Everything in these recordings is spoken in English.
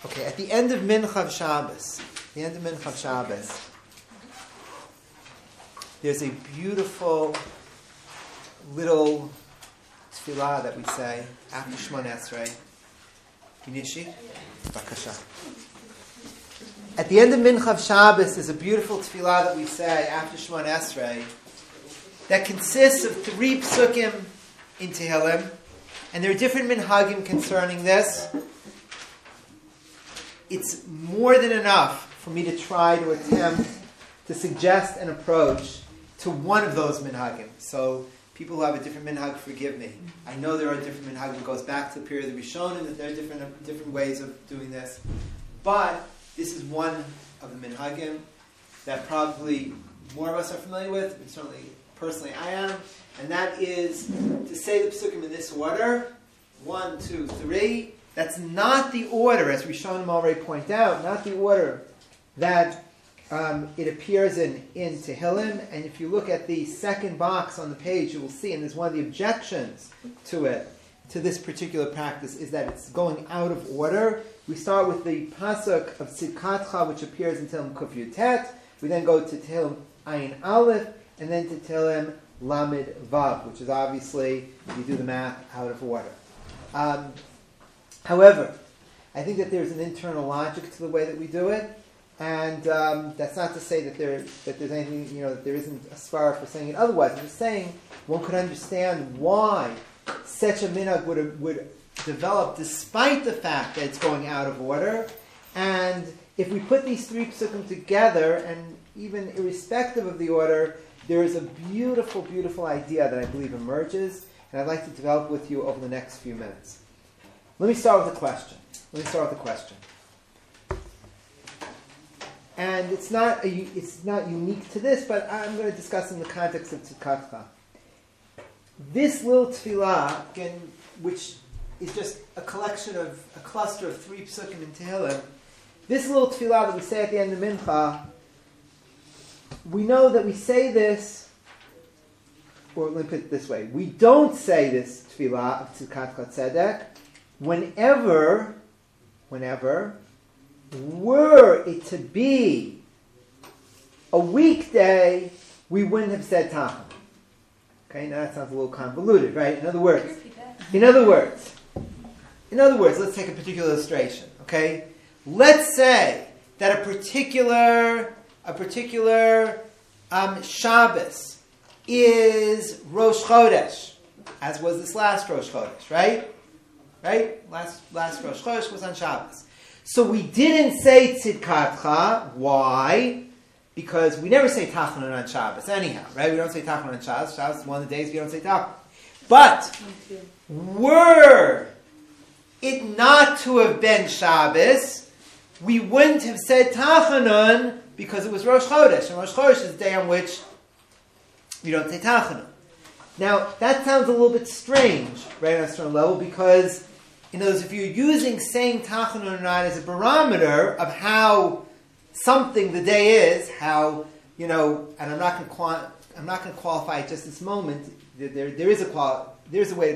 Okay, at the end of Mincha Shabbos, there's a beautiful little tefillah that we say after Shemona Esrei. Yinishi, Bakasha. At the end of Mincha Shabbos, there's a beautiful tefillah that we say after Shemona Esrei that consists of 3 psukim in Tehillim, and there are different minhagim concerning this. It's more than enough for me to try to attempt to suggest an approach to one of those minhagim. So people who have a different minhag, forgive me. I know there are different minhagim. It goes back to the period of the Rishonim, that there are different ways of doing this. But this is one of the minhagim that probably more of us are familiar with, and certainly personally I am, and that is to say the psukim in this order: 1, 2, 3. That's not the order, as Rishonim already point out, not the order that it appears in Tehillim. And if you look at the second box on the page, you will see, and there's one of the objections to this particular practice, is that it's going out of order. We start with the pasuk of Tzidkatcha, which appears in Tehillim Kuf Yud Tet. We then go to Tehillim Ayin Aleph, and then to Tehillim Lamed Vav, which is obviously, you do the math, out of order. However, I think that there's an internal logic to the way that we do it, and that's not to say that there's anything, that there isn't a svara for saying it otherwise. I'm just saying one could understand why such a minhag would develop despite the fact that it's going out of order. And if we put these 3 psukim together, and even irrespective of the order, there is a beautiful, beautiful idea that I believe emerges, and I'd like to develop with you over the next few minutes. Let me start with a question. And it's not unique to this, but I'm going to discuss in the context of Tzidkatcha. This little tefillah, again, which is just a cluster of 3 psukim in Tehillim, this little tefillah that we say at the end of Mincha, we know that we say this, or let me put it this way, we don't say this tefillah of Tzidkatcha Tzedek whenever, were it to be a weekday, we wouldn't have said Tachanun. Okay, now that sounds a little convoluted, right? In other words, let's take a particular illustration. Okay, let's say that a particular Shabbos is Rosh Chodesh, as was this last Rosh Chodesh, right? Last Rosh Chodesh was on Shabbos. So we didn't say Tzidkatcha. Why? Because we never say Tachanun on Shabbos anyhow, right? We don't say Tachanun on Shabbos. Shabbos is one of the days we don't say Tachanun. But were it not to have been Shabbos, we wouldn't have said Tachanun because it was Rosh Chodesh. And Rosh Chodesh is the day on which you don't say Tachanun. Now, that sounds a little bit strange, right, on a certain level, because, in other words, if you're using saying Tachanun or not as a barometer of how something the day is, how, and I'm not going to qualify it just this moment. There is a way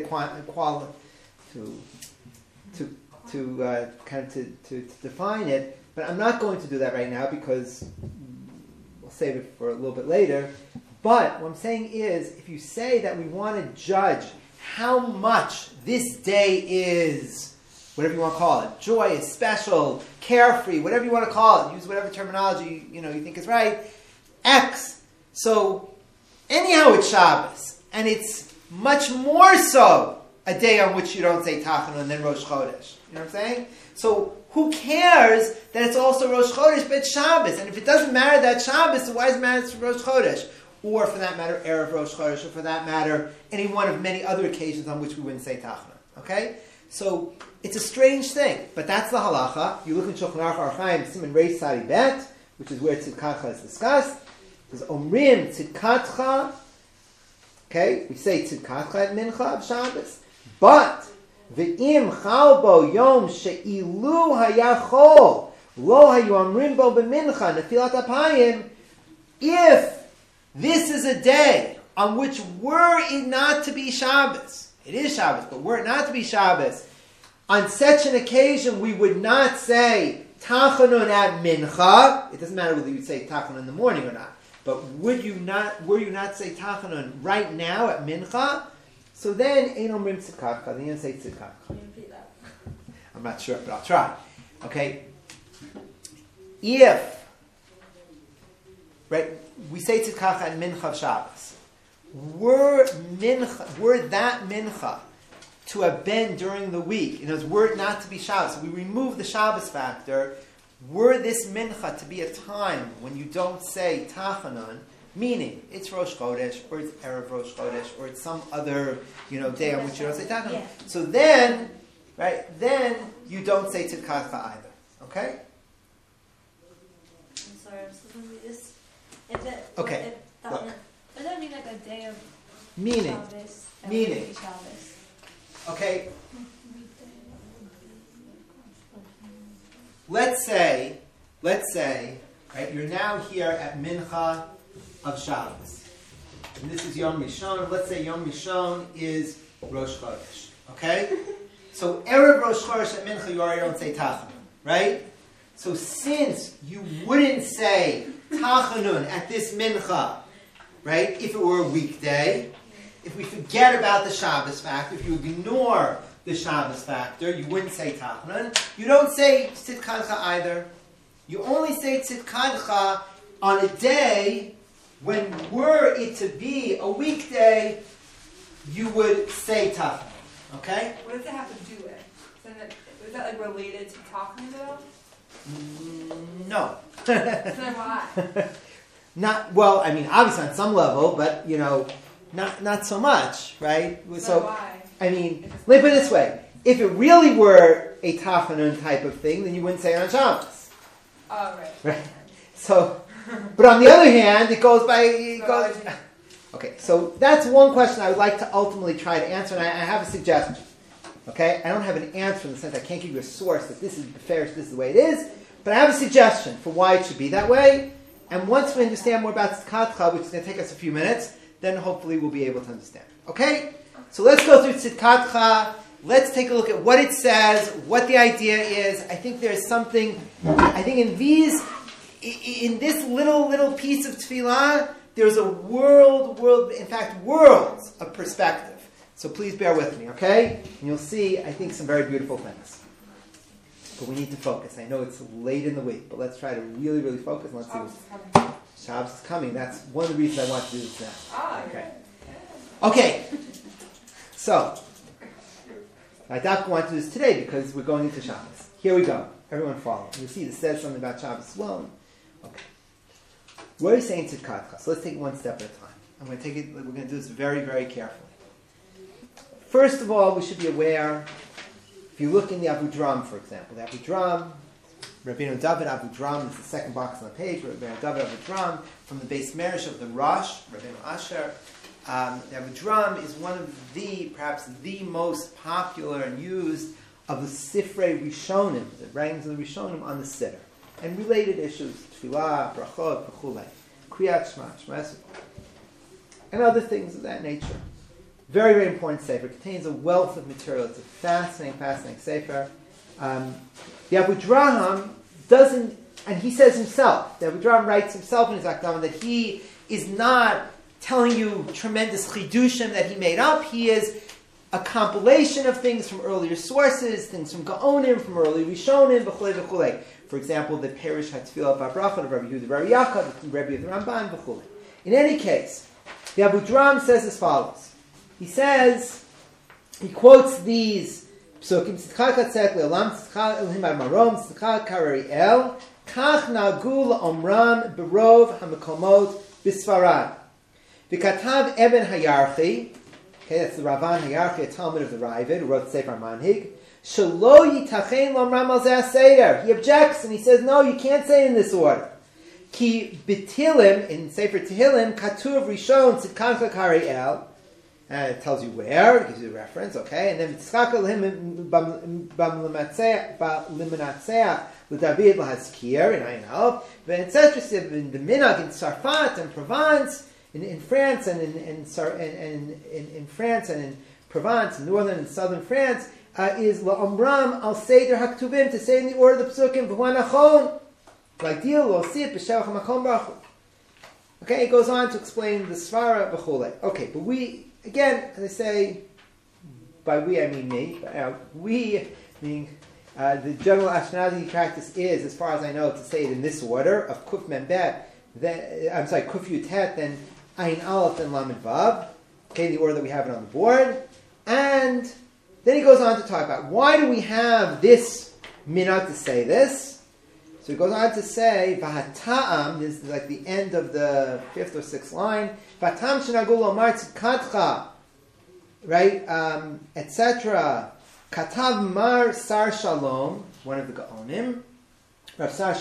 to define it, but I'm not going to do that right now because we'll save it for a little bit later. But what I'm saying is, if you say that we want to judge how much this day is, whatever you want to call it, joyous, special, carefree, whatever you want to call it, use whatever terminology you think is right, X. So anyhow, it's Shabbos, and it's much more so a day on which you don't say Tachanun than Rosh Chodesh. You know what I'm saying? So who cares that it's also Rosh Chodesh, but it's Shabbos? And if it doesn't matter that Shabbos, then why does it matter it's Rosh Chodesh? Or for that matter, Erev Rosh Chodesh, or for that matter, any one of many other occasions on which we wouldn't say Tachanun. Okay? So it's a strange thing, but that's the halacha. You look in Shulchan Aruch Orach Chaim, Siman Reish Sadi Bet, which is where Tzidkatcha is discussed. There's Omrim Tzidkatcha. Okay, we say Tzidkatcha at Mincha of Shabbos. But Ve'im Chalbo Yom She'ilu Hayachol Lo Hayu Omrim Bo B'Mincha Nefilat Apayim. If this is a day on which, were it not to be Shabbos, it is Shabbos, but were it not to be Shabbos, on such an occasion, we would not say Tachanun at Mincha. It doesn't matter whether you say Tachanun in the morning or not. But were you not say Tachanun right now at Mincha? So then, Ein Omrim Tzidkavcha. Then you don't say Tzidkavcha. I'm not sure, but I'll try. Okay? If, right, we say Tzidkavcha at Mincha of Shabbos. Were that Mincha to have been during the week, in other words, were it not to be Shabbos, so we remove the Shabbos factor, were this Mincha to be a time when you don't say Tachanun, meaning it's Rosh Chodesh, or it's Erev Rosh Chodesh, or it's some other, day on which you don't say Tachanun. Yeah. So then, then you don't say Tzidkavcha either. Okay? I'm sorry, I'm supposed to read this. Okay. Does that mean like a day of meaning? Shabbos, meaning. Shabbos? Okay. Let's say, right, you're now here at Mincha of Shabbos. And this is Yom Rishon. Let's say Yom Rishon is Rosh Chodesh. Okay? So Erev Rosh Chodesh at Mincha, you already don't say Tachanun, right? So since you wouldn't say Tachanun at this Mincha, right, if it were a weekday, if we forget about the Shabbos factor, if you ignore the Shabbos factor, you wouldn't say Tachanun. You don't say Tzidkavcha either. You only say Tzidkavcha on a day when, were it to be a weekday, you would say Tachanun. Okay? What does it have to do with? Is that like related to Tachanun at all? No. So then why? Not, well, I mean, obviously on some level, but, not so much, right? So why? I mean, let me put it this way. If it really were a Tachanun type of thing, then you wouldn't say it on Shabbos. Oh, right. Right? So, but on the other hand, it goes by... Okay, so that's one question I would like to ultimately try to answer, and I have a suggestion. Okay? I don't have an answer in the sense I can't give you a source that this is the fairest, this is the way it is, but I have a suggestion for why it should be that way. And once we understand more about Tzidkavcha, which is going to take us a few minutes, then hopefully we'll be able to understand. Okay? So let's go through Tzidkavcha. Let's take a look at what it says, what the idea is. I think there's something, in this little piece of Tefillah, there's a worlds of perspective. So please bear with me, okay? And you'll see, I think, some very beautiful things. But we need to focus. I know it's late in the week, but let's try to really, really focus. Let's see what's Shabbos is coming. That's one of the reasons I want to do this now. Okay. So, I don't want to do this today because we're going into Shabbos. Here we go. Everyone follow. You'll see this says something about Shabbos as well. Okay. What are you saying Tzidkavcha? So let's take it one step at a time. We're going to do this very, very carefully. First of all, we should be aware, if you look in the Avudraham, for example, the Avudraham, Rabbeinu David Avudraham is the second box on the page, Rabbeinu David Avudraham, from the Beis Medrash of the Rosh, Rabbeinu Asher. The Avudraham is one of perhaps the most popular and used of the Sifrei Rishonim, the writings of the Rishonim on the Siddur, and related issues, Tefillah, Brachot, V'chulei, Kriyat Shema, Shema Yisrael, and other things of that nature. Very, very important sefer. It contains a wealth of material. It's a fascinating sefer. The Avudraham doesn't, and he says himself, the Avudraham writes himself in his Akdama that he is not telling you tremendous chidushim that he made up. He is a compilation of things from earlier sources, things from Gaonim, from early Rishonim, v'chulei v'chulei. For example, the Perish HaTfilah Ba'Bracha of Rabbi Yehuda Rabbi Yaakov, the Rebbe of the Ramban, v'chulei. In any case, the Avudraham says as follows. He quotes these psukim, Tzidkavcha tzedek le'olam, Tzidkavcha Elohim marom, Tzidkavcha karariel, kach nagu la'omram berov ha'mekomot b'Sfarad. V'katav Eben Hayarchi, okay, that's the Ravan Hayarchi, a Talmud of the Raavad, who wrote the Sefer Manhig, shelo yitachen la'omram al zeh seder. He objects and he says, no, you can't say it in this order. Ki b'Tehillim, in Sefer Tehillim, katuv rishon Tzidkavcha karariel. And it tells you where, it gives you the reference, okay? And then Tzidkavcha Elohim b'limanatzeach l'David l'Hazkir in Ayin Aleph, etc. In the Minhag in Sarfat and Provence, in France and in France and in Provence, in northern and southern France, is la'omram al seder haktuvim, to say in the order of the psukim, v'huanachon, like deal, lo sit, b'shevach ha'makom baruch. Okay, it goes on to explain the svara v'chulei. Okay, but we, again, as I say, by we I mean me, we, meaning the general Ashkenazi practice is, as far as I know, to say it in this order, of Kuf Mem Bet, Kuf Yud Het, then Ayin Aleph, then Lamed Vav, okay, the order that we have it on the board, and then he goes on to talk about why do we have this minhag to say this. So he goes on to say, Vahata'am, this is like the end of the 5th or 6th line, Vatam Shenagul Omar Tzidkatcha, right, etc. Katav Mar Sar Shalom, one of the Gaonim, Rav Sar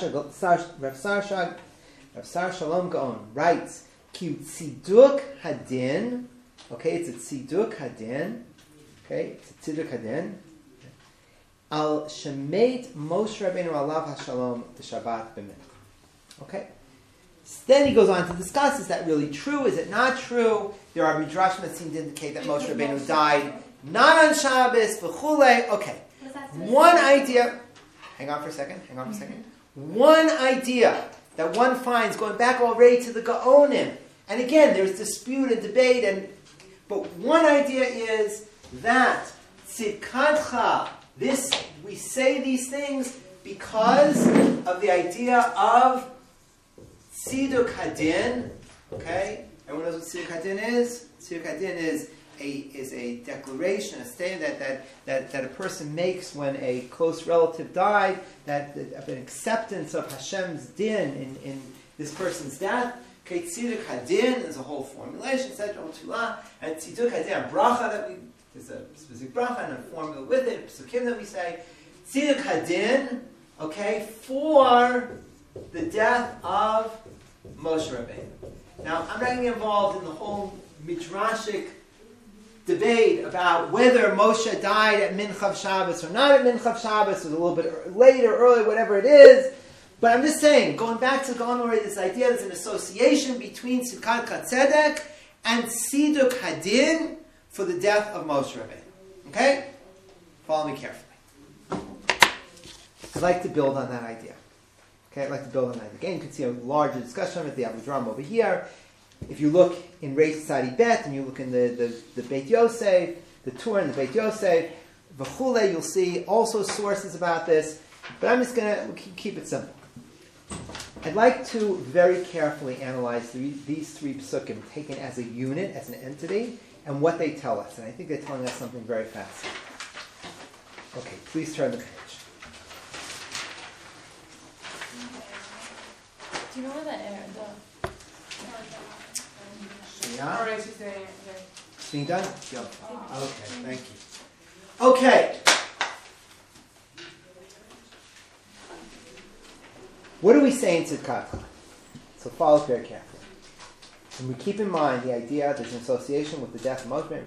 Shalom Gaon writes, Ki Tziduk Hadin, okay, it's a Tziduk Hadin, okay, it's a Tziduk Hadin, Al Shemet Moshe Rabbeinu Alav HaShalom the Shabbat B'Mincha. Okay? Then he goes on to discuss, is that really true? Is it not true? There are midrashim that seem to indicate that Moshe Rabbeinu died not on Shabbos, v'chulei. Okay. One idea, hang on for a second. One idea that one finds, going back already to the Gaonim, and again, there's dispute and debate, but one idea is that Tzidkatcha, this, we say these things because of the idea of Tziduk Hadin. Okay? Everyone knows what Tziduk Hadin is? Tziduk Hadin is a declaration, a statement that a person makes when a close relative died, that of an acceptance of Hashem's din in this person's death. Okay, Tziduk Hadin is a whole formulation, etc. And Tziduk Hadin, a bracha that there's a specific bracha and a formula with it, psukim that we say. Tziduk Hadin, okay, for the death of Moshe Rabbeinu. Now, I'm not going to get involved in the whole midrashic debate about whether Moshe died at Minchav Shabbos or not at Minchav Shabbos, or a little bit later, early, whatever it is. But I'm just saying, going back to Gaon already, this idea there's an association between Tzidkat Tzedek and Tziduk Hadin for the death of Moshe Rabbeinu. Okay? Follow me carefully. I'd like to build on that idea. Okay, I'd like to build on that. Again, you can see a larger discussion of the Avudraham over here. If you look in Reish Tzadi Bet, and you look in the Beit Yosef, the Torah and the Beit Yosef, V'chule, you'll see also sources about this. But I'm just going to keep it simple. I'd like to very carefully analyze these three psukim taken as a unit, as an entity, and what they tell us. And I think they're telling us something very fascinating. Okay, please turn the page. Do you know where that air? Yeah? Alright, she's doing it. Okay. It's being done? Go. Okay, thank you. Okay. What do we say in Tzidkatcha? So follow very carefully. And we keep in mind the idea there's an association with the death of Moshe Rabbeinu.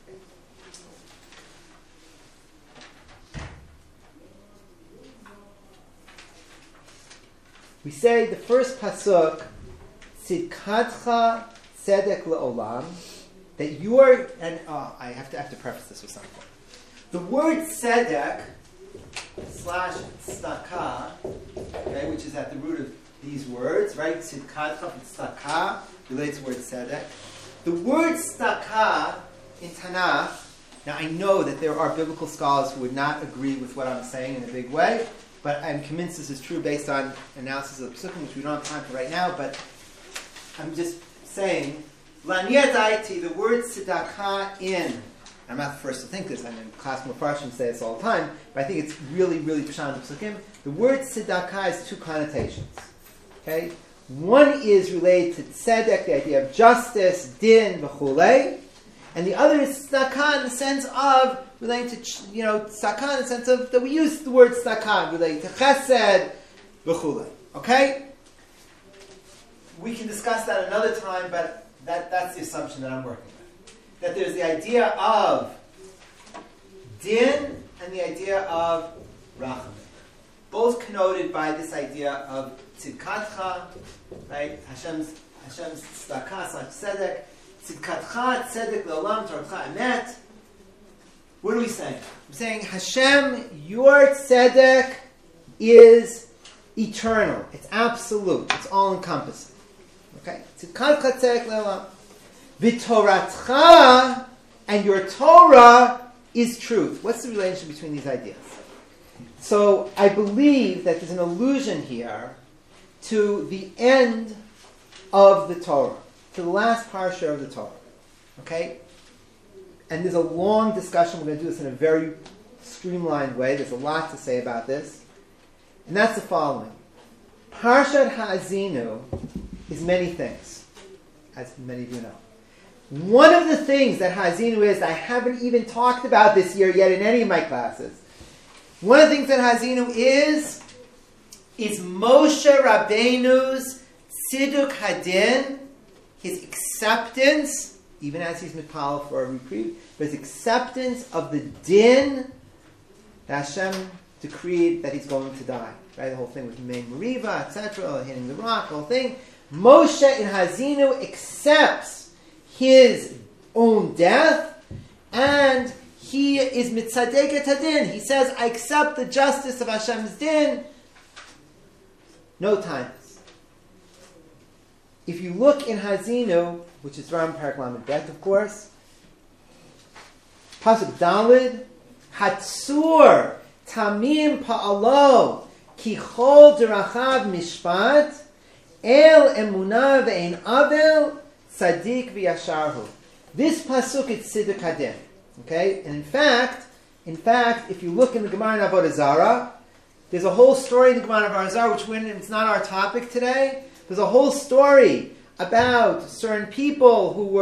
We say the first pasuk, Tzidkatcha Tzedek Le'olam, that you are, and I have to preface this with something. The word Tzedek / tzedakah, okay, which is at the root of these words, right? Tzidkatcha and tzedakah relates to the word Tzedek. The word tzedakah in Tanakh, now I know that there are biblical scholars who would not agree with what I'm saying in a big way, but I'm convinced this is true based on analysis of the Psukim, which we don't have time for right now, but I'm just saying, Laniet Aiti, the word tzedakah in, I'm not the first to think this, I'm in classical Farshim say this all the time, but I think it's really, really Pshan Psukim. The word tzedakah has two connotations. Okay? One is related to tzedek, the idea of justice, din, v'chulei, and the other is tzedakah in the sense of relating to, tzedakah in the sense of, that we use the word tzedakah, relating to chesed, v'chulei. Okay? We can discuss that another time, but that's the assumption that I'm working with. That there's the idea of din and the idea of rachamim. Both connoted by this idea of tzidkatcha, right? Hashem's tzedakah / tzedek. Tzidkatcha tzedek le'olam torcha emet. What are we saying? I'm saying Hashem, your tzedek is eternal. It's absolute. It's all-encompassing. Okay? Tzidkad tzedek le'olam. V'toratcha, and your Torah is truth. What's the relation between these ideas? So I believe that there's an allusion here to the end of the Torah, to the last parsha of the Torah. Okay? And there's a long discussion. We're going to do this in a very streamlined way. There's a lot to say about this. And that's the following. Parshat Ha'azinu is many things, as many of you know. One of the things that Ha'azinu is, I haven't even talked about this year yet in any of my classes. One of the things that Ha'azinu is Moshe Rabbeinu's Tziduk Hadin, his acceptance, even as he's mitpal for a reprieve, but his acceptance of the din that Hashem decreed that he's going to die. Right? The whole thing with Mein Meriva, etc., hitting the rock, the whole thing. Moshe in Ha'azinu accepts his own death, and he is mitzadeket hadin. He says, I accept the justice of Hashem's din. No time. If you look in Ha'azinu, which is Ram Parak Lamed Bet, of course, Pasuk Dalid, Hatzur Tamim Pa'alo Kichol Derachav Mishpat El Emunah Ve'ein Avel Tzadik V'Yasharhu. This pasuk is Tziduk Hadin. Okay, and in fact, if you look in the Gemara in Avodah Zarah, there's a whole story in the Gemara in Avodah Zarah, which it's not our topic today. There's a whole story about certain people who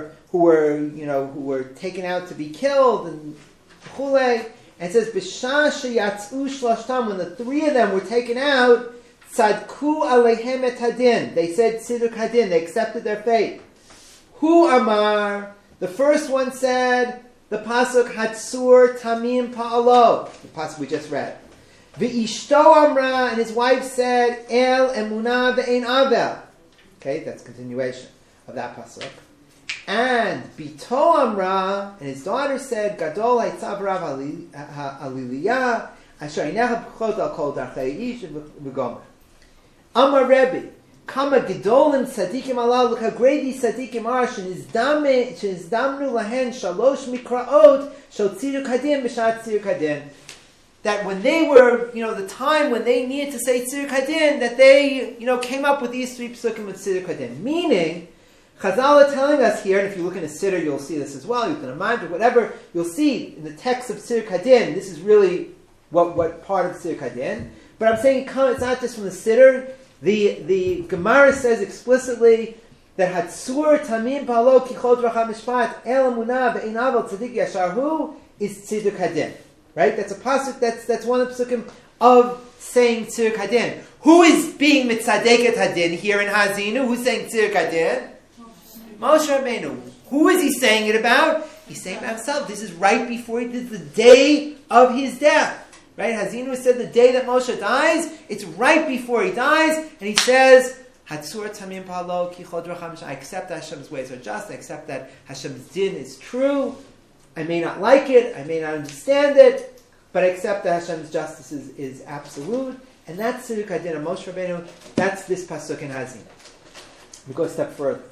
were taken out to be killed and chulei. And it says b'shah sheyatzu shlashtam, when the three of them were taken out, tzadku aleihem et hadin. They said tziduk hadin. They accepted their fate. Hu amar. The first one said the pasuk hatzur tamim pa'alo, the pasuk we just read. V'ishto amra, and his wife said el emunah ve'ein avel. Okay, that's continuation of that pasuk. And Bito Amra, and his daughter said, Gadol Haitzav Rav Aliliyah, Asher Inecha B'chot Al Kol Darchei Ish V'gomer. Amar Rebbe, Kama Gedolim Tzadikim Allah, look how great these Tzadikim are, Shenizdamnu Lahen Shalosh Mikraot, Shal Tziduk Hadin B'shat Tziduk Hadin. That when they were, the time when they needed to say Tziduk Hadin, that they, came up with these three psukim with Tziduk Hadin. Meaning, Chazal are telling us here, and if you look in a Siddur, you'll see this as well, you can imagine, whatever, you'll see in the text of Tziduk Hadin, this is really what part of Tziduk Hadin. But I'm saying it's not just from the Siddur. The Gemara says explicitly that Hatzur Tamim Palo Kichot Racha Mishpat El Emunah Ve'ein Avel Tzadik Yasharhu is Tziduk Hadin. Right? That's a pasuk. That's one of the pasukim of saying Tziduk Hadin. Who is being mitzadeket hadin here in Ha'azinu? Who's saying Tziduk Hadin? Moshe Rabbeinu. Who is he saying it about? He's saying about himself. This is right before the day of his death. Right? Ha'azinu said the day that Moshe dies, it's right before he dies, and he says, Hatzur Tamim Palo Kichot Racha. I accept that Hashem's ways are just. I accept that Hashem's din is true. I may not like it, I may not understand it, but I accept that Hashem's justice is absolute. And that's Tziduk Hadin of Moshe Rabbeinu. That's this pasuk in Ha'azinu. We go a step further.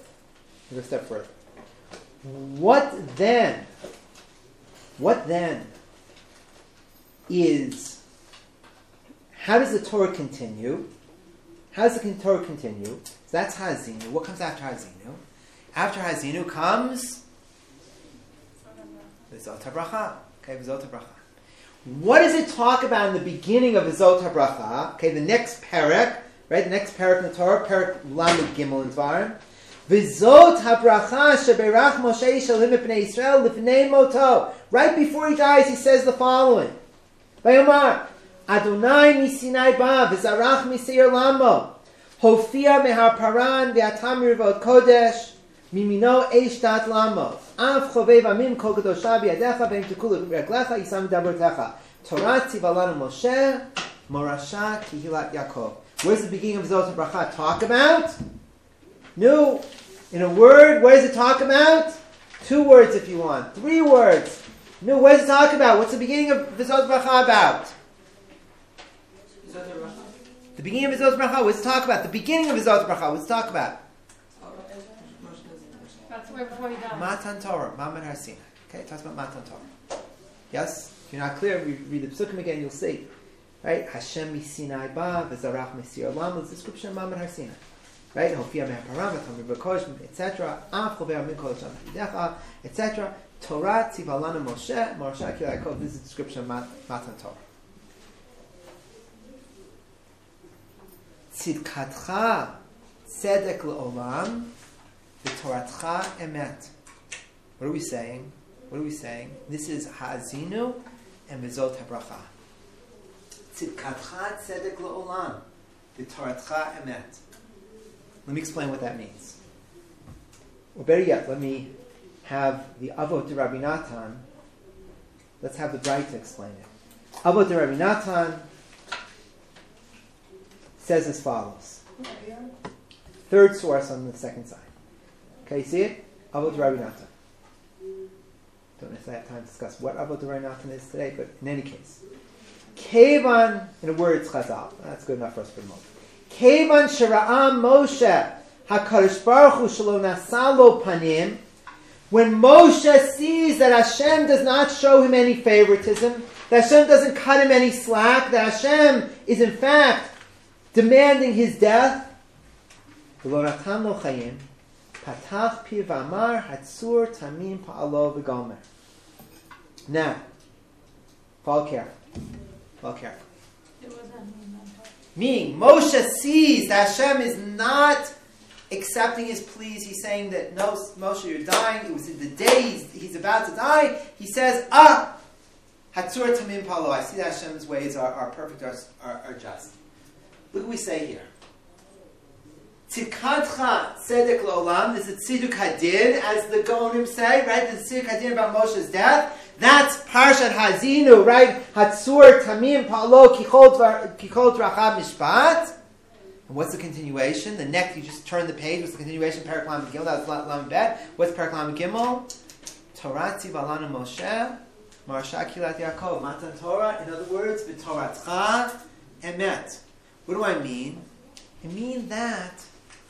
What then is, how does the Torah continue? How does the Torah continue? So that's Ha'azinu. What comes after Ha'azinu? After Ha'azinu comes V'zot HaBracha. Okay, V'zot HaBracha. What does it talk about in the beginning of V'zot HaBracha? Okay, the next parak, right? The next parak in the Torah, parak Lamed Gimel in Dvarim. V'zot HaBracha sheberach Moshe Shalim B'nei Yisrael Lifnei Moto. Right before he dies, he says the following. Vayomar, Adonai misinai ba v'zarach miseir lamo. Hofia mehar paran v'atam rivot kodesh. Mimino eishtat lamo. Av chovev amim kol kadosha b'yadecha v'im tekulu b'reglecha yisam dabortecha. Torah tzivalanu Moshe morasha kihilat Yaakov. Where's the beginning of Zot HaBracha talk about? In a word, what does it talk about? 2 words if you want. 3 words. No, what does it talk about? What's the beginning of V'zot Bracha about? The beginning of V'zot Bracha, what's it talk about? The beginning of V'zot Bracha, what's it talk about? That's where before he died. Matan Torah, Ma'amad Har Sinai. Okay, it talks about Matan Torah. Yes? If you're not clear, read the Psukim again, you'll see. Right? Hashem mi Sinai ba, v'zarach misir olam, it's the description of Ma'amad Har Sinai. Right? Hofia me'haparam, v'tam v'kosh, etc. Af chover min kol hashem v'yidecha, etc. Torah tzivalana Moshe, Moshe ki Yaakov. This is the description of Matan Torah. Tzidkatcha tzedek le'olam, v'toratcha emet. What are we saying? What are we saying? This is Ha'azinu and V'zot HaBracha. Tzidkatcha tzedek le'olam, v'toratcha emet. Let me explain what that means. Or better yet, let me have the Avot de Rabbi Natan. Let's have the Braita explain it. Avot de Rabbi Natan says as follows. Third source on the second side. Okay, you see it? Avot de Rabbi Natan. Don't necessarily have time to discuss what Avot de Rabbi Natan is today, but in any case. Kevan, in a word, it's Chazal. That's good enough for us for the moment. Kevan Shira'am Moshe HaKadosh Baruch Hu Shelo Nasa Lo Panim. When Moshe sees that Hashem does not show him any favoritism, that Hashem doesn't cut him any slack, that Hashem is in fact demanding his death, V'lo natan lo chayim, patach pi v'amar hatzur tamim pa'alo v'gomer. Now, follow carefully. Follow carefully. Meaning, Moshe sees that Hashem is not accepting his pleas. He's saying that, no, Moshe, you're dying. It was in the day he's about to die. He says, Hatzur Tamim Palo. I see that Hashem's ways are perfect, are just. Look what we say here. Tzidkatcha tzedek lo'olam. This is Tziduk Hadin, as the Gaonim say, right? This is Tziduk Hadin about Moshe's death. That's Parshat Hazinu, right? Hatzur Tamim Palo Kichol Drachab Mishpat. And what's the continuation? The next, you just turn the page. What's the continuation? Perek Lamed Gimel. That was Lamed Bet. What's Perek Lamed Gimel? Torah tzivalanu Moshe, Marasha Kilat Yaakov. Matan Torah. In other words, v'toratcha emet. What do I mean? I mean that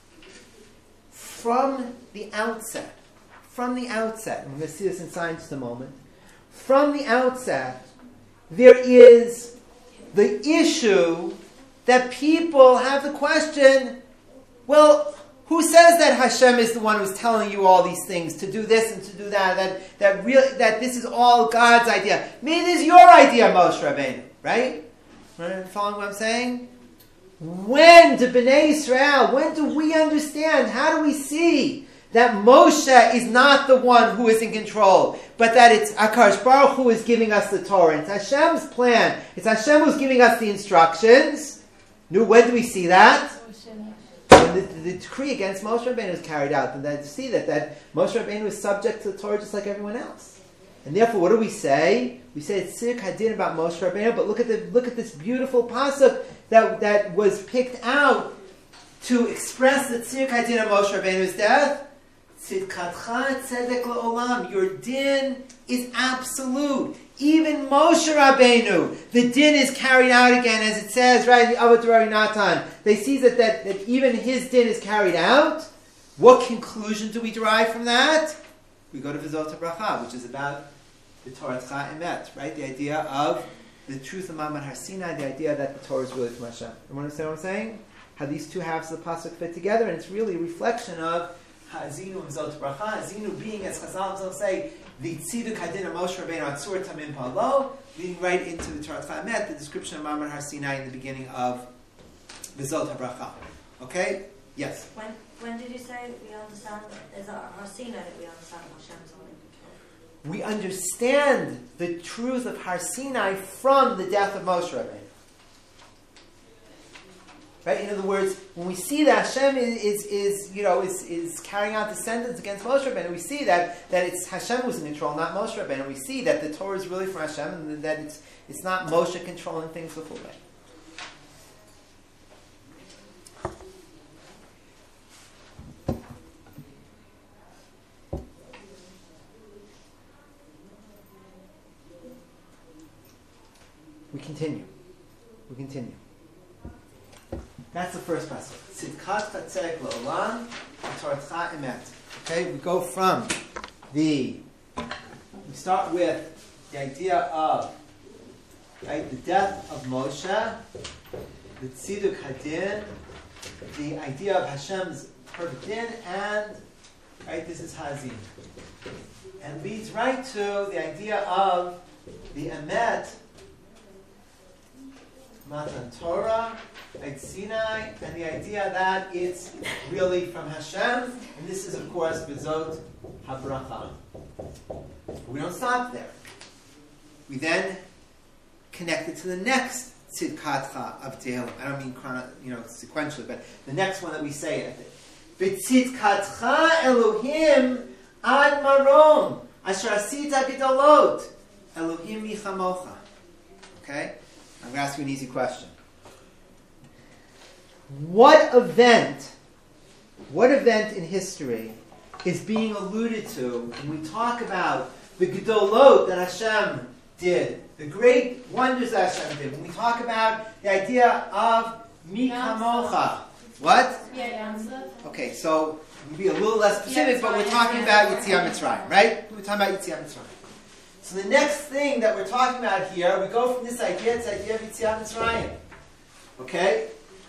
from the outset, and we're going to see this in science in a moment. From the outset, there is the issue that people have the question, well, who says that Hashem is the one who's telling you all these things, to do this and to do that, that this is all God's idea? Maybe this is your idea, Moshe Rabbeinu, right? Following what I'm saying? When do Bnei Israel, when do we understand, how do we see that Moshe is not the one who is in control, but that it's HaKadosh Baruch who is giving us the Torah? It's Hashem's plan. It's Hashem who's giving us the instructions. When do we see that? When the decree against Moshe Rabbeinu is carried out, and then see that Moshe Rabbeinu is subject to the Torah just like everyone else. And therefore, what do we say? We say it's Tziduk Hadin about Moshe Rabbeinu, but look at this beautiful pasuk that was picked out to express the Tziduk Hadin of Moshe Rabbeinu's death. Tzidkatcha tzedek le'olam. Your din is absolute. Even Moshe Rabbeinu, the din is carried out again, as it says, right, in the Avot Rabbi Natan. They see that even his din is carried out. What conclusion do we derive from that? We go to V'zot HaBracha, which is about the Toratcha Emet, right? The idea of the truth of Ma'amad Har Sinai, the idea that the Torah is really from Hashem. You understand what I'm saying? How these two halves of the pasuk fit together, and it's really a reflection of Ha'azinu and V'zot HaBracha. Ha'azinu being, as Chazal say, the Tziduk Hadin of Moshe Rabbeinu Atzur Tamim Palo, leading right into the Toratcha Emet, the description of Ma'amad Har Sinai in the beginning of V'zot HaBracha. Okay? Yes? When did you say we understand, is it Har Sinai that we understand Hashem's only control? We understand the truth of Har Sinai from the death of Moshe Rabbeinu. Right? In other words, when we see that Hashem is carrying out the sentence against Moshe Rabbeinu, we see that it's Hashem who's in control, not Moshe Rabbeinu. We see that the Torah is really from Hashem, and that it's not Moshe controlling things the full way. continue. We continue. That's the first pasuk. Tzidkatcha tzedek la'olam, v'toratcha emet. Okay, we go from we start with the idea of the death of Moshe, the tziduk hadin, the idea of Hashem's perfect din, and this is hazin, and leads right to the idea of the emet, Matan Torah, Sinai, and the idea that it's really from Hashem, and this is, of course, Bezot HaBracha. We don't stop there. We then connect it to the next Tzidkatcha of Tehillim. I don't mean sequentially, but the next one that we say at it. B'tzidkatcha Elohim ad marom asher asita gedolot Elohim michamocha. Okay? I'm going to ask you an easy question. What event in history is being alluded to when we talk about the gedolot that Hashem did, the great wonders that Hashem did, when we talk about the idea of mi kamocha? What? Yeah. Okay, so we'll be a little less specific, but we're talking about Yetziat Mitzrayim, right? We're talking about Yetziat Mitzrayim. So the next thing that we're talking about here, we go from this idea to the idea of Yetziat Mitzrayim. Okay?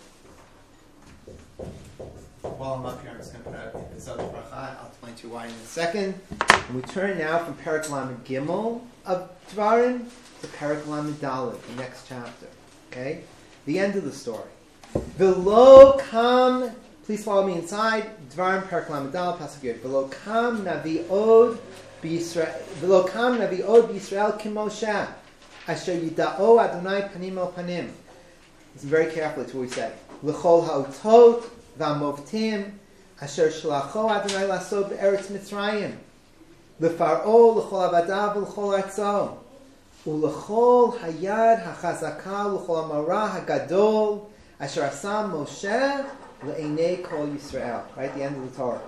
While I'm up here, I'm just going to put out this other bracha. I'll explain to you why in a second. And we turn now from Perek Lamed Gimel of Dvarim to Perek Lamed Daled, the next chapter. Okay? The end of the story. V'lo kam, please follow me inside. Dvarim Perek Lamed Daled, pasuk Yud. V'lo kam navi od V'lo kam navi od b'Yisrael k'Moshe asher yida'o Adonai panim el panim. Listen very carefully to what we say. L'chol ha'otot v'amovtim asher shlacho Adonai lasod be'eretz Mitzrayim l'far'o l'chol avadav l'chol artzo u'l'chol hayad ha'chazaka l'chol ha'mara ha'gadol asher asam Moshe le'enei kol Yisrael. Right, the end of the Torah.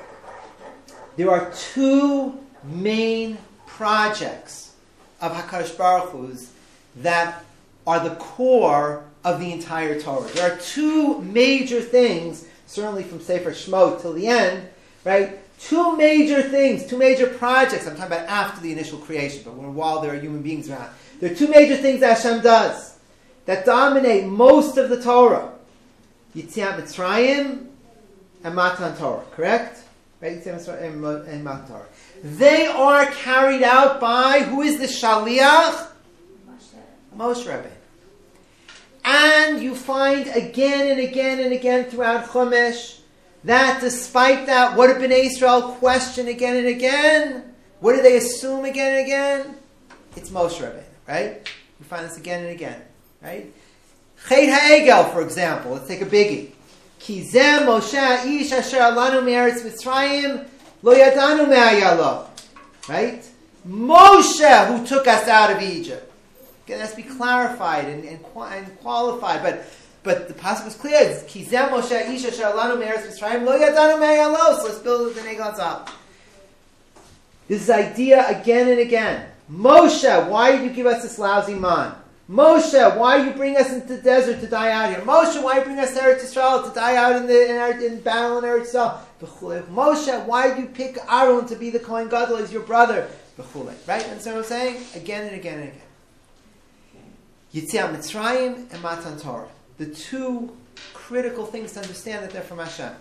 There are two main projects of HaKadosh Baruch Hu's that are the core of the entire Torah. There are two major things, certainly from Sefer Shemot till the end, right? Two major things, two major projects. I'm talking about after the initial creation, but while there are human beings around. There are two major things that Hashem does that dominate most of the Torah. Yetziat Mitzrayim and Matan Torah, correct? Right? Yetziat Mitzrayim and Matan Torah. They are carried out by, who is the Shaliach? Moshe Rabbeinu. And you find again and again and again throughout Chumash that despite that, what did Bnei Israel question again and again? What do they assume again and again? It's Moshe Rabbeinu, right? We find this again and again, right? Chet HaEgel, for example, let's take a biggie. Ki zeh Moshe ha'ish asher alanu me'eretz Mitzrayim lo yadanu me'ayalo. Right? Moshe, who took us out of Egypt. Again, that has to be clarified and qualified, but the pasuk is clear. Ki zeh Moshe ha'ish asher alanu me'eretz Mitzrayim lo yadanu me'ayalo. So let's build the Negil's up. This is idea again and again. Moshe, why did you give us this lousy man? Moshe, why you bring us into the desert to die out here? Moshe, why you bring us to Eretz Yisrael to die out in battle in Eretz Yisrael? Moshe, why did you pick Aaron to be the Kohen Gadol as your brother? Right? And so I'm saying again and again and again. Yetziat Mitzrayim and Matan Torah. The two critical things to understand that they're from Hashem.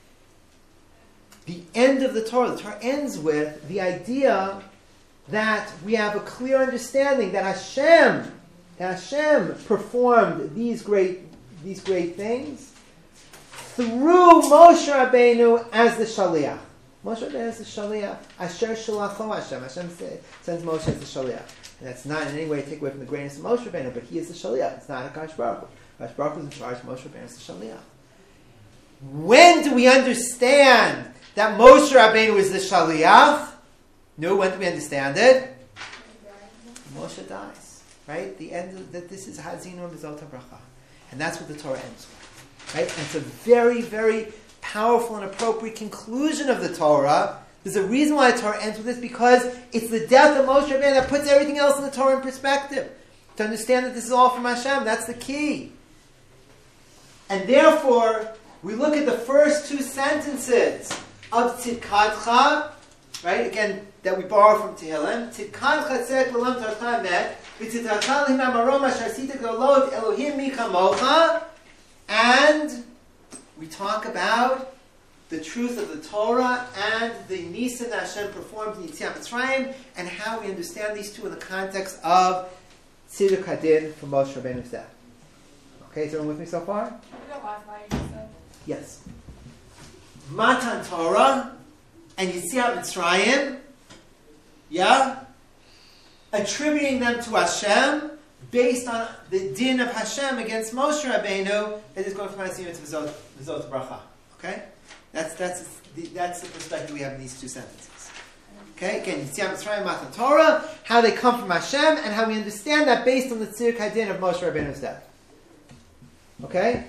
The end of the Torah ends with the idea that we have a clear understanding that Hashem performed these great things through Moshe Rabbeinu as the Shaliach. Moshe Rabbeinu as the Shaliach. Asher Shalacho Hashem. Hashem sends Moshe as the Shaliach. And that's not in any way to take away from the greatness of Moshe Rabbeinu, but he is the Shaliach. It's not HaKadosh Baruch Hu. HaKadosh Baruch Hu is in charge. Moshe Rabbeinu is the Shaliach. When do we understand that Moshe Rabbeinu is the Shaliach? No, when do we understand it? Moshe dies. Right? The end of that. This is Hazinu and Bezot HaBracha. And that's what the Torah ends with. Right? And it's a very, very powerful and appropriate conclusion of the Torah. There's a reason why the Torah ends with this, because it's the death of Moshe Rabbeinu that puts everything else in the Torah in perspective. to understand that this is all from Hashem. That's the key. And therefore, we look at the first two sentences of Tzidkadcha, right? Again, that we borrow from Tehillim. Tzidkadcha tzedek l'olam torcha emet, v'tzidkadcha l'himam arom asher asita gedolot Elohim mi chamocha, and we talk about the truth of the Torah and the Nisa that Hashem performed in Yetziat Mitzrayim, and how we understand these two in the context of Tziduk Hadin from Moshe Rabbeinu's death. Okay, is everyone with me so far? We got Wi-Fi, you said. Yes. Matan Torah and Yetziat Mitzrayim, yeah, attributing them to Hashem based on the din of Hashem against Moshe Rabbeinu that is going from Hashem to V'zot Bracha. Okay, that's the perspective we have in these two sentences. Okay, again, Yetziat Mitzrayim, Matan Torah, how they come from Hashem, and how we understand that based on the Tziduk Hadin of Moshe Rabbeinu's death. Okay?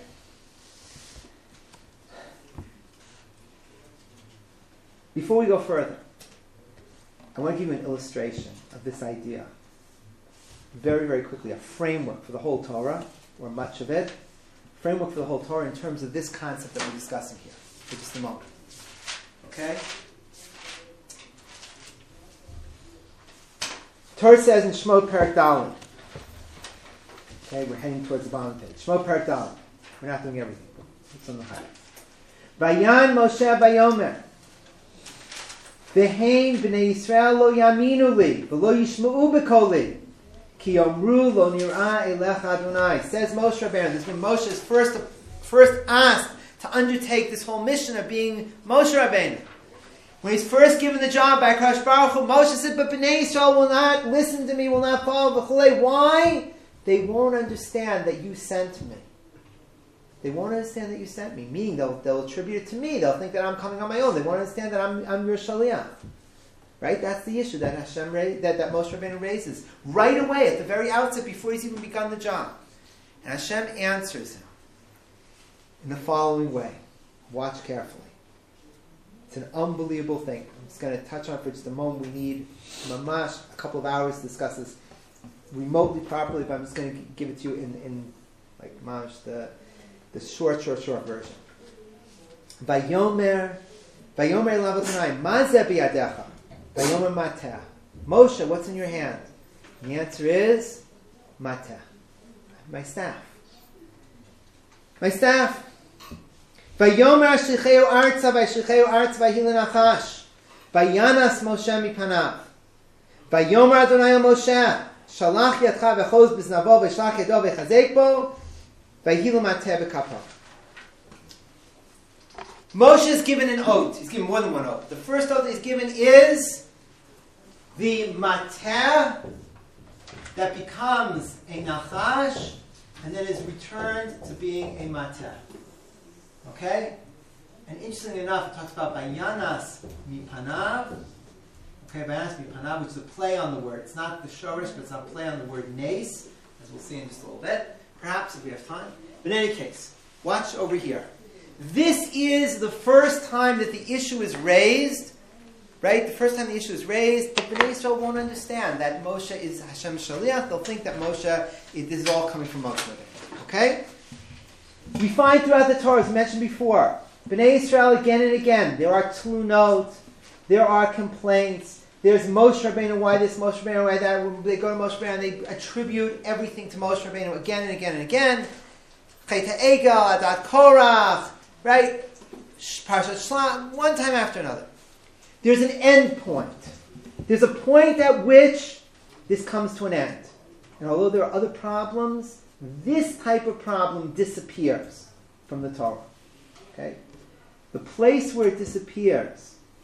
Before we go further, I want to give you an illustration of this idea. Very, very quickly, a framework for the whole Torah, or much of it. Framework for the whole Torah in terms of this concept that we're discussing here, for just a moment. Okay? Torah says in Shemot Perek Dalet. Okay, we're heading towards the bottom page. Shemot Perek Dalet. We're not doing everything. It's on the high. Vayan Moshe Vayomer. V'hein b'nei Yisrael lo yaminu li, v'lo yishma'u b'koli, ki yomru lo nir'a elech Adonai. Says Moshe Rabbeinu. This is when Moshe is first asked to undertake this whole mission of being Moshe Rabbeinu. When he's first given the job by Akash Baruch Hu, Moshe said, but b'nei Yisrael will not listen to me, will not follow v'chulei. Why? They won't understand that you sent me. They won't understand that you sent me. Meaning they'll attribute it to me. They'll think that I'm coming on my own. They won't understand that I'm your shaliach. Right? That's the issue that Hashem that Moshe Rabbeinu raises right away at the very outset before he's even begun the job. And Hashem answers him in the following way. Watch carefully. It's an unbelievable thing. I'm just going to touch on it for just a moment. We need mamash a couple of hours to discuss this remotely properly, but I'm just going to give it to you in like mamash the short version. Vayomer Lavatanai, Ma ze biyadecha? Vayomer mateh. Moshe, what's in your hand? The answer is mateh. My staff. My staff. Vayomer ashlicheu arza vayshlicheu arza vayhila nachash. Vayanas Moshe mipanav. Vayomer Adonai el Moshe. Shalach yadcha v'choz b'znavo v'shlach yado v'chazek bo. Moshe is given an oath. He's given more than one oath. The first oath he's given is the mateh that becomes a nachash and then is returned to being a mateh. Okay? And interestingly enough, it talks about bayanas mipanav. Okay, bayanas mipanav, which is a play on the word. It's not the shorish, but it's a play on the word nes, as we'll see in just a little bit. Perhaps, if we have time. But in any case, watch over here. This is the first time that the issue is raised, right? The first time the issue is raised, but Bnei Yisrael won't understand that Moshe is Hashem's Shaliach. They'll think that this is all coming from Moshe. Okay? We find throughout the Torah, as mentioned before, Bnei Yisrael again and again, there are tlunot, there are complaints. There's Moshe Rabbeinu, why this, Moshe Rabbeinu, why that. When they go to Moshe Rabbeinu, they attribute everything to Moshe Rabbeinu again and again and again. Chayta Egel, Adat Korach, right? Parashat Shlam, one time after another. There's an end point. There's a point at which this comes to an end. And although there are other problems, this type of problem disappears from the Torah. Okay? The place where it disappears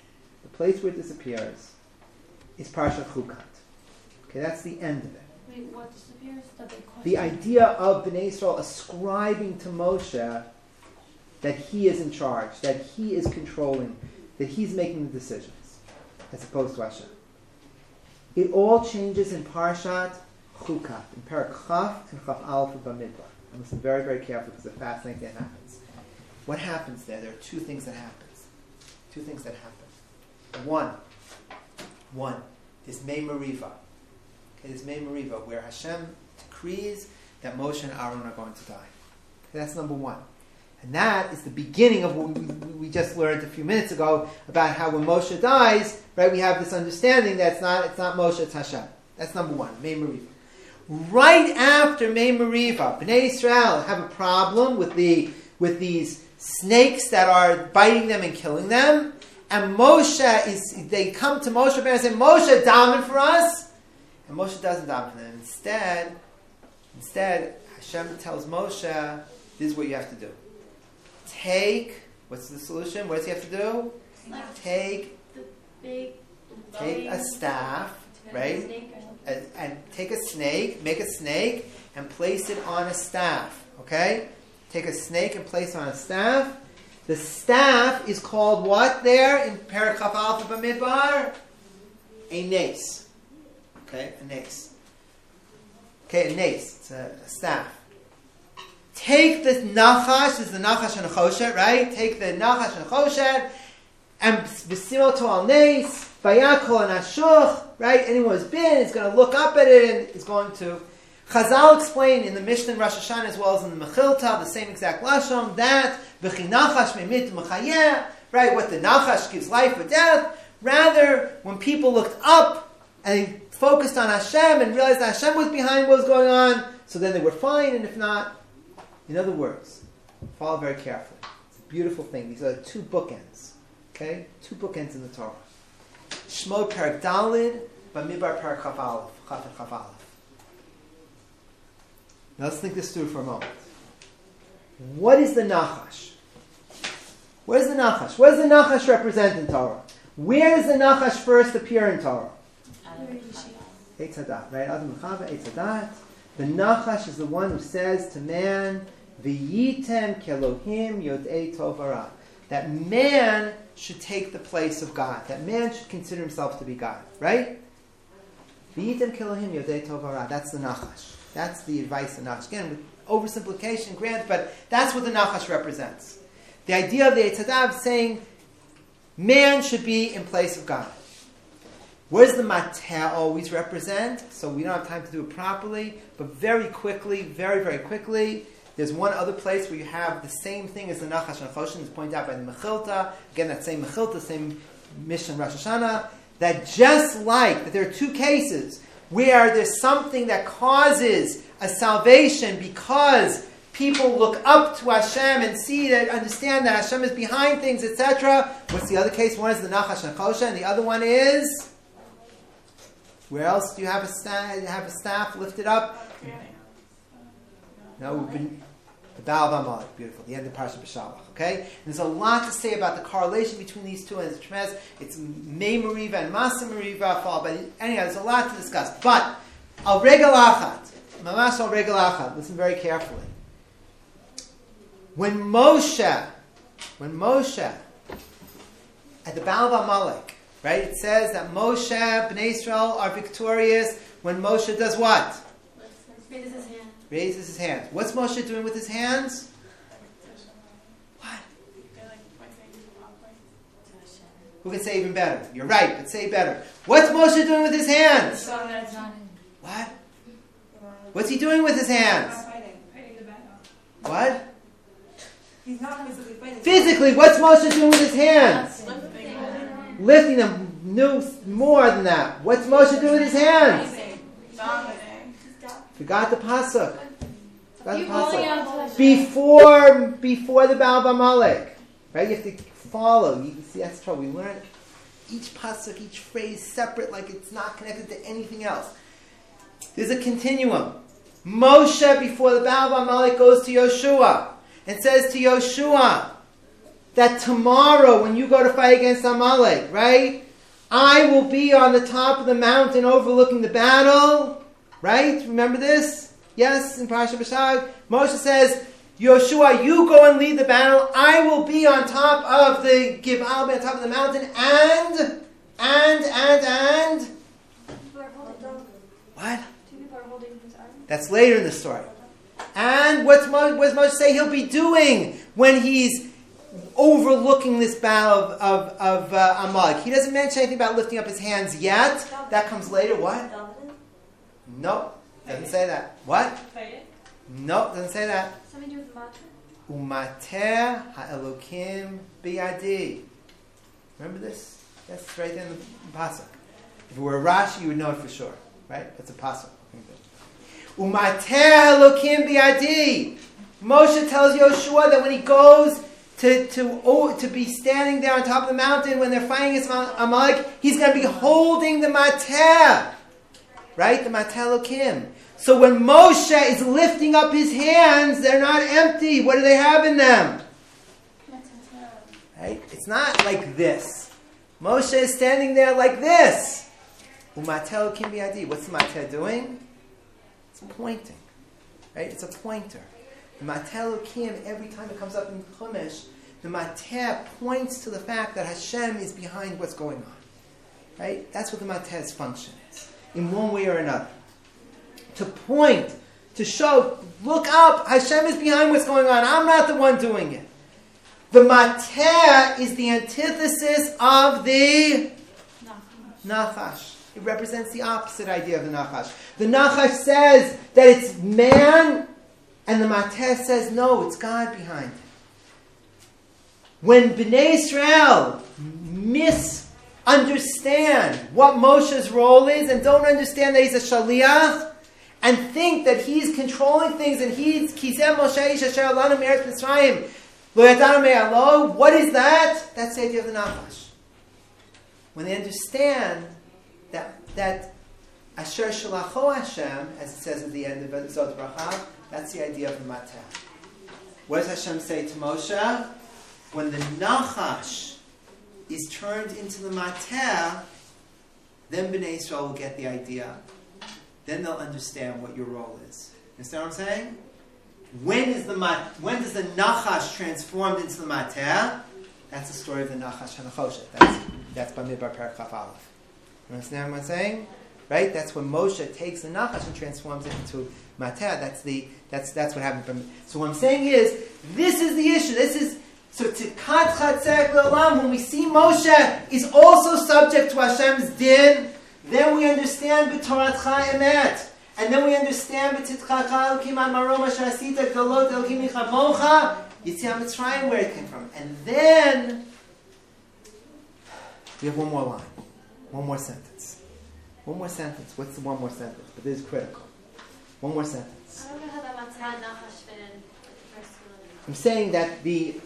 is Parashat Chukat. Okay, that's the end of it. Wait, what disappears? The big question. The idea of Bnei Yisrael ascribing to Moshe that he is in charge, that he is controlling, that he's making the decisions, as opposed to Hashem. It all changes in Parashat Chukat, in Perek Chaf and Chaf Aleph of Bamidbar. And listen very, very carefully because it's a fascinating thing that happens. What happens there? There are two things that happen. One is Mei Meriva. Okay, there's Mei Meriva, where Hashem decrees that Moshe and Aaron are going to die. Okay, that's number one. And that is the beginning of what we just learned a few minutes ago about how when Moshe dies, right, we have this understanding that it's not Moshe, it's Hashem. That's number one, Mei Meriva. Right after Mei Meriva, Bnei Israel have a problem with these snakes that are biting them and killing them. And they come to Moshe and say, Moshe, daven for us. And Moshe doesn't daven for them. Instead, Hashem tells Moshe, this is what you have to do. What's the solution? What does he have to do? Take a staff, right? And take a snake, make a snake, and place it on a staff. Okay? Take a snake and place it on a staff. The staff is called what there in Perek Chaf Aleph Bamidbar? A nace. Okay, a nace. Okay, a nace. It's a staff. Take the nachash, this is the nachash and choshet, right? Take the nachash and choshet, and v'simo to al nace, vayakol and ashuch, right? Anyone who's been is going to look up at it and is going to. Chazal explain in the Mishnah in Rosh Hashanah as well as in the Mechilta, the same exact lashon, that v'chi nachash memit mechayeh, right? What the nachash gives life or death. Rather, when people looked up and they focused on Hashem and realized that Hashem was behind what was going on, so then they were fine, and if not, in other words, follow very carefully. It's a beautiful thing. These are two bookends. Okay? Two bookends in the Torah. Shmot Perek Dalid, Bamidbar Perek Chaf Aleph. Chaf Aleph. Now let's think this through for a moment. What is the Nachash? Where's the Nachash? What does the Nachash represent in Torah? Where does the Nachash first appear in Torah? Eitz Hadat, right? Adam Mechava, Eitz Hadat. The Nachash is the one who says to man, V'yitem kelohim yodei tov hara. That man should take the place of God. That man should consider himself to be God. Right? V'yitem kelohim yodei tov hara. That's the Nachash. That's the advice of Nachash. Again, with oversimplification, granted, but that's what the Nachash represents. The idea of the Eitz Hadat saying man should be in place of God. What does the Mateh always represent? So we don't have time to do it properly, but very quickly, very, very quickly, there's one other place where you have the same thing as the Nachash and Choshen, as pointed out by the Mechilta. Again, that same Mechilta, same Mishnah Rosh Hashanah, that just like that there are two cases where there's something that causes a salvation because people look up to Hashem and see that, understand that Hashem is behind things, etc. What's the other case? One is the Nachash and Choshen, and the other one is... Where else do you have a staff lifted up? No, we've been the Baal B'Amalek, beautiful. The end of Parshat B'Shalach. Okay, and there's a lot to say about the correlation between these two, and it's tremendous. It's Mei Meriva and Masa Meriva, but anyhow, there's a lot to discuss. But al regel achat, mamash al regel achat. Listen very carefully. When Moshe at the Baal B'Amalek. Right? It says that Moshe, Bnei Israel are victorious when Moshe does what? Raises his hand. Raises his hands. What's Moshe doing with his hands? What? Who can say even better? You're right, but say better. What's Moshe doing with his hands? What? What's he doing with his hands? Fighting the battle. What? He's not physically fighting. Physically, what's Moshe doing with his hands? Lifting them. No, more than that. What's Moshe doing with his hands? Forgot the pasuk. Before the Baal B'Amalek, right? You have to follow. You see, that's the trouble. We learn each pasuk, each phrase separate, like it's not connected to anything else. There's a continuum. Moshe before the Baal B'Amalek goes to Yoshua and says to Yoshua that tomorrow when you go to fight against Amalek, right? I will be on the top of the mountain overlooking the battle. Right? Remember this? Yes, in Parashat B'Shag. Moshe says, Yoshua, you go and lead the battle. I will be on top of the Giv'ah, I'll be on top of the mountain, and what? Two people are holding his arm. That's later in the story. And what does Moshe say he'll be doing when he's overlooking this battle of Amalek? He doesn't mention anything about lifting up his hands yet. That comes later. What? No. Doesn't say that. What? Fight it? No, doesn't say that. Something to do with matter? Umater ha'elokim biyadi. Remember this? That's right there in the pasuk. If it were a Rashi, you would know it for sure, right? That's a pasuk. Umater ha'elokim biyadi. Moshe tells Yoshua that when he goes to be standing there on top of the mountain when they're fighting against Amalek, he's going to be holding the mater, right? The mater Elokim. So when Moshe is lifting up his hands, they're not empty. What do they have in them? Right? It's not like this. Moshe is standing there like this. Umater Elokim biyadi. What's the mater doing? It's pointing, right? It's a pointer. The Mater Elokim, every time it comes up in Chumash, the Mater points to the fact that Hashem is behind what's going on. Right? That's what the Mater's function is, in one way or another. To point, to show, look up, Hashem is behind what's going on. I'm not the one doing it. The Mater is the antithesis of the Nachash. It represents the opposite idea of the Nachash. The Nachash says that it's man, and the Mater says, no, it's God behind it. When Bnei Israel misunderstand what Moshe's role is and don't understand that he's a shaliach and think that he's controlling things and he's Kizem Moshe Ish Asher Alanu Me'eretz Mitzrayim Lo Yadanu Me'alo, what is that? That's the idea of the Nachash. When they understand that Asher Shalacho Hashem, as it says at the end of Zot Bracha, that's the idea of the Mater. What does Hashem say to Moshe? When the Nachash is turned into the Mater, then Bnei Israel will get the idea. Then they'll understand what your role is. You understand what I'm saying? When does the Nachash transformed into the Mater? That's the story of the Nachash HaNachoshet. That's Bamidbar Perek Chaf Aleph. You understand what I'm saying? Right? That's when Moshe takes the Nachash and transforms it into Mater. That's what happened. So what I'm saying is, this is the issue. So Tikat Chatzek L'Olam, when we see Moshe is also subject to Hashem's din, then we understand B'Toratcha Emet. And then we understand B'Titchacha Elokim Al Marom Asher Asita Gdolot Elokim Nichamocha, Yetziat Mitzrayim, where it came from. And then we have one more line. One more sentence. One more sentence. What's the one more sentence? But this is critical. One more sentence. I don't know how that matter and Nachash fit in with the first one. I'm saying that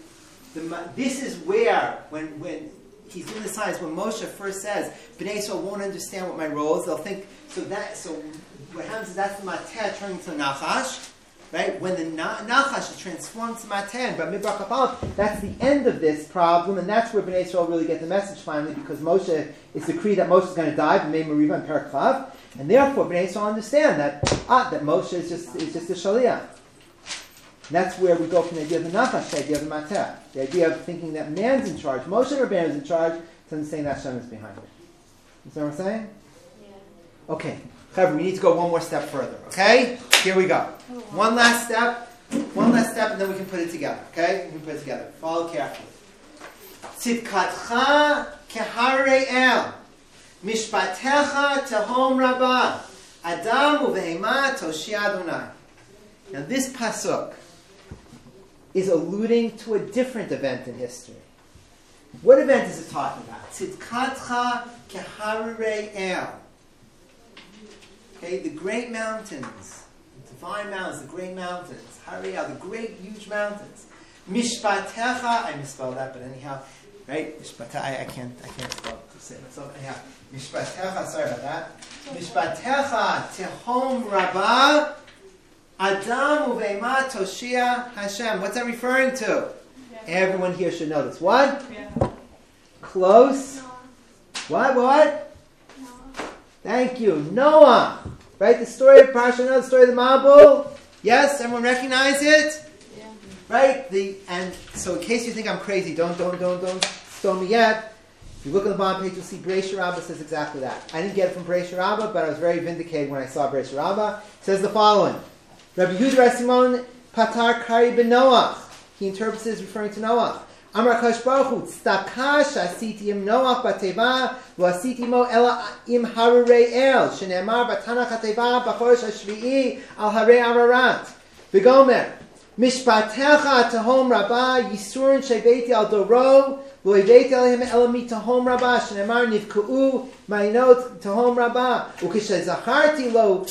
this is where, when he's doing the signs, when Moshe first says, Bnei Yisrael won't understand what my role is, they'll think, so what happens is that's the Mater turning to Nachash, right? When the Nachash is transformed to Mater, but Midbar Chaf Aleph, that's the end of this problem, and that's where Bnei Yisrael really get the message finally, because Moshe, it's decreed that Moshe is going to die, B'nei Meriva and Perek Chav, and therefore Bnei Yisrael understand that Moshe is just a Shaliach. And that's where we go from the idea of the Nachash to the idea of the Mater. The idea of thinking that man's in charge, Moshe Rabbeinu is in charge, to understanding that Hashem is behind it. You see what I'm saying? Yeah. Okay. Chavre, we need to go one more step further. Okay? Here we go. One last step, and then we can put it together. Okay? We can put it together. Follow carefully. Tzidkatcha keharei el, mishpatecha tehom rabah, adam uvehema toshi Adonai. Now this pasuk is alluding to a different event in history. What event is it talking about? Tzidkatcha keharei el. Okay, the great mountains, the divine mountains, the great mountains, Harei El, the great, huge mountains. Mishpatecha, I misspelled that, but anyhow, right? Mishpatecha, I can't spell it. So anyhow, Mishpatecha, sorry about that. Mishpatecha tehom rabah, Adam uveima toshia Hashem. What's that referring to? Yeah. Everyone here should know this. What? Yeah. Close. Noah. What? Noah. Thank you. Noah. Right? The story of Parsha Noah, the story of the Mabul. Yes? Everyone recognize it? Yeah. Right? And so in case you think I'm crazy, don't stone me yet. If you look at the bottom page, you'll see Bereishis Rabbah says exactly that. I didn't get it from Bereishis Rabbah, but I was very vindicated when I saw Bereishis Rabbah. It says the following. Rabbi Yehuda Bar Simon Patar Kari ben Noach. He interprets it as referring to Noah. Amar Kadosh Baruch Hu, tzedakah she'asiti im Noach bateva, lo asiti mo ela im hararei el, shene'emar batanach hateva b'chodesh hashvi'i al harei Ararat. V'gomer, mishpatecha tahom rabah, yisurin she'beiti al doro, lo ibeiti alehim ela mitahom rabah, shene'emar nivku'u ma'inot tahom rabah. Ukeshezacharti lo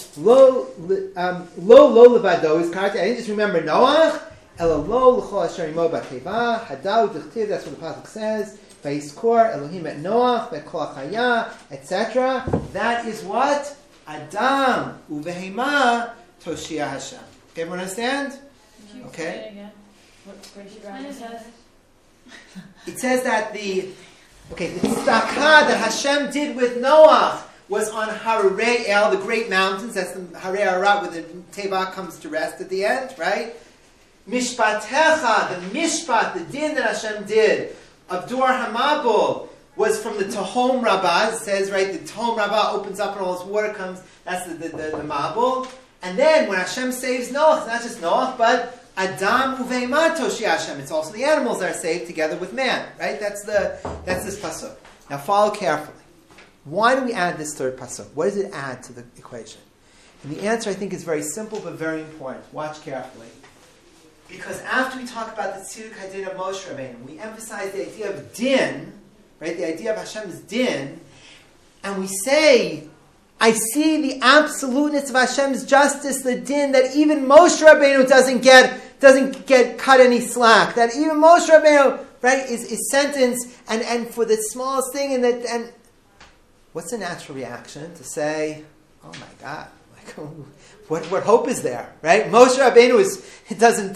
levado, is karti, I didn't just remember Noach, Ela lo l'chol asher imo bateva, hadau d'chtiv, that's what the pasuk says, vayiskor Elohim et Noach, et kol hachaya, etc. That is what? Adam uvehema toshia Hashem. Okay, everyone understand? Okay. It says that the tzedakah that Hashem did with Noach was on Hararei El, the great mountains. That's the Harei Ararat, where the Teva comes to rest at the end, right? Mishpatecha, the mishpat, the din that Hashem did of Duar Hamabul was from the Tahom Rabbah. It says, right, the Tahom Rabbah opens up and all this water comes. That's the Mabul. And then when Hashem saves Noach, it's not just Noach, but Adam Uveima Toshi Hashem. It's also the animals that are saved together with man. Right? That's this pasuk. Now follow carefully. Why do we add this third pasuk? What does it add to the equation? And the answer, I think, is very simple but very important. Watch carefully. Because after we talk about the Tziduk HaDin of Moshe Rabbeinu, we emphasize the idea of din, right? The idea of Hashem's din, and we say, I see the absoluteness of Hashem's justice, the din, that even Moshe Rabbeinu doesn't get cut any slack. That even Moshe Rabbeinu, right, is sentenced, and for the smallest thing, and what's the natural reaction? To say, oh my God, like, what hope is there, right? Moshe Rabbeinu doesn't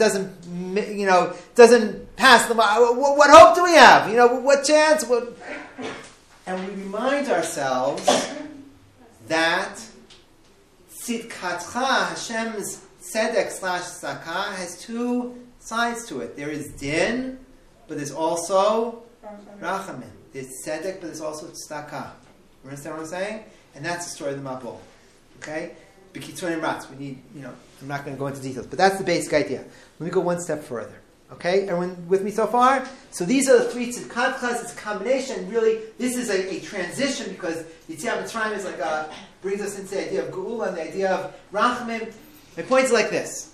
pass the mark. What hope do we have? What chance? And we remind ourselves that Tzidkatcha, Hashem's tzedek / tzedakah, has two sides to it. There is din, but there's also rachamim. There's tzedek, but there's also tzedakah. You understand what I'm saying? And that's the story of the Mabul. Okay? B'kitzur Rats. We need, I'm not going to go into details, but that's the basic idea. Let me go one step further. Okay? Everyone with me so far? So these are the three tzidkatchas. It's a combination. Really, this is a transition because Yetziat Mitzrayim is brings us into the idea of Geula and the idea of Rachamim. My point is like this.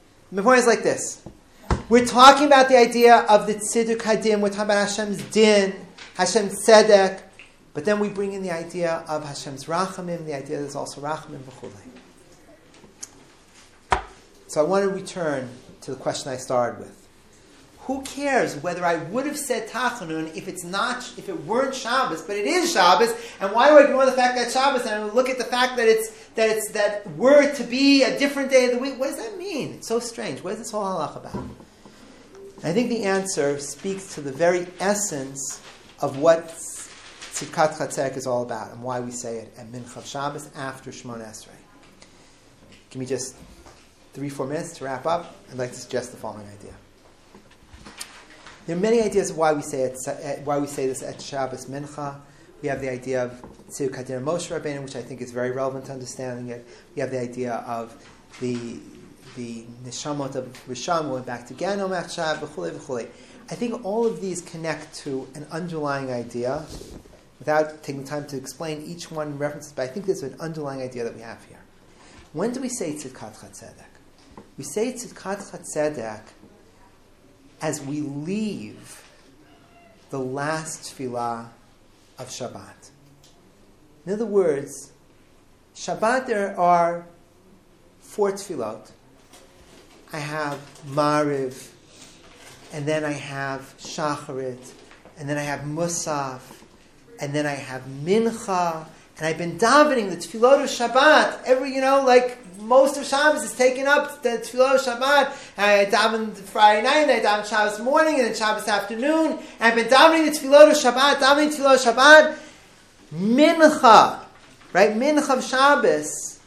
We're talking about the idea of the Tziduk Hadin. We're talking about Hashem's din, Hashem's tzedek, but then we bring in the idea of Hashem's Rachamim, the idea there's also Rachamim v'chulei. So I want to return to the question I started with. Who cares whether I would have said Tachanun if it weren't Shabbos, but it is Shabbos, and why do I ignore the fact that it's Shabbos and look at the fact that we're to be a different day of the week? What does that mean? It's so strange. What is this whole halach about? I think the answer speaks to the very essence of what Tzidkat Chatzek is all about and why we say it at Mincha Shabbos after Shemona Esrei. Give me just 3-4 minutes to wrap up. I'd like to suggest the following idea. There are many ideas of why we say this at Shabbos Mincha. We have the idea of Tziduk Hadin Moshe Rabbeinu, which I think is very relevant to understanding it. We have the idea of the Neshamot of Rishon going back to Genom Achshav, v'chulei v'chulei. I think all of these connect to an underlying idea, without taking time to explain each one in references, but I think there's an underlying idea that we have here. When do we say Tzidkat Chatzedek? We say Tzidkat Chatzedek as we leave the last tefillah of Shabbat. In other words, Shabbat there are 4 tefillot. I have Mariv, and then I have Shacharit, and then I have Musaf, and then I have Mincha, and I've been davening the tefillot of Shabbat. Most of Shabbos is taken up the tefillot of Shabbat. And I daven Friday night, and I daven Shabbos morning, and then Shabbos afternoon. And I've been davening the tefillot of Shabbat, Mincha, right? Mincha of Shabbos.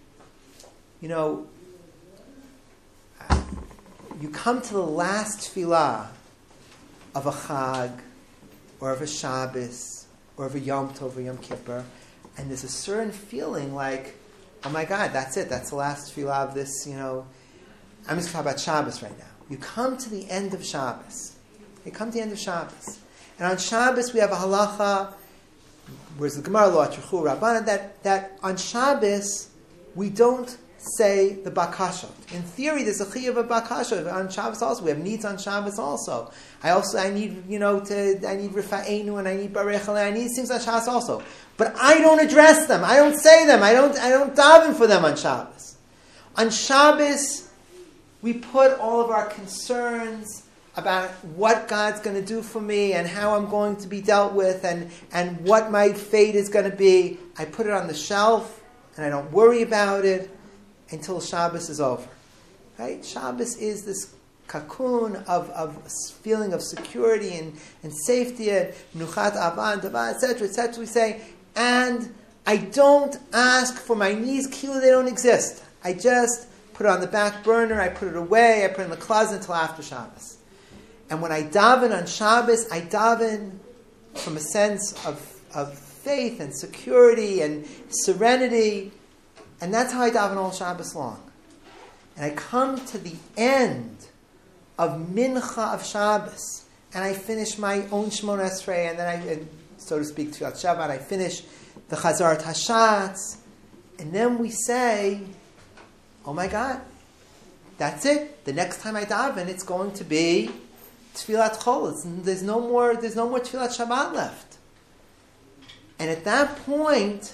You come to the last tefillah of a Chag, or of a Shabbos, or of a Yom Tov or Yom Kippur, and there's a certain feeling like, oh my God, that's it. That's the last tefillah of this, I'm just talking about Shabbos right now. You come to the end of Shabbos. They come to the end of Shabbos. And on Shabbos we have a halacha, whereas the Gemara law, Trichu Rabbana, that on Shabbos we don't say the bakashot. In theory, there's a chiyuv of bakashot on Shabbos also. We have needs on Shabbos also. I need rifa'enu and I need barechel and I need things on Shabbos also. But I don't address them. I don't say them. I don't daven for them on Shabbos. On Shabbos, we put all of our concerns about what God's going to do for me and how I'm going to be dealt with and what my fate is going to be. I put it on the shelf and I don't worry about it until Shabbos is over. Right? Shabbos is this cocoon of feeling of security and safety and menuchat avan, dava, etc. We say, and I don't ask for my needs, kilo they don't exist. I just put it on the back burner, I put it away, I put it in the closet until after Shabbos. And when I daven on Shabbos, I daven from a sense of faith and security and serenity. And that's how I daven all Shabbos long. And I come to the end of Mincha of Shabbos, and I finish my own Shemona Esrei, and then so to speak, Tfilat Shabbat, I finish the Chazarat Hashatz, and then we say, oh my God, that's it. The next time I daven, it's going to be Tfilat Chol. There's no more Tfilat Shabbat left. And at that point,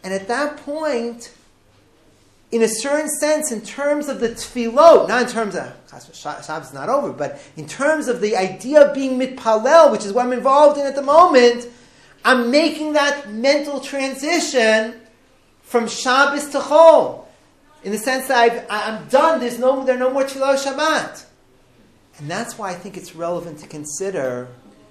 in a certain sense, in terms of the tefillot, not in terms of Shabbos is not over, but in terms of the idea of being mitpalel, which is what I'm involved in at the moment, I'm making that mental transition from Shabbos to Chol, in the sense that I'm done. There are no more tefillot Shabbat, and that's why I think it's relevant to consider.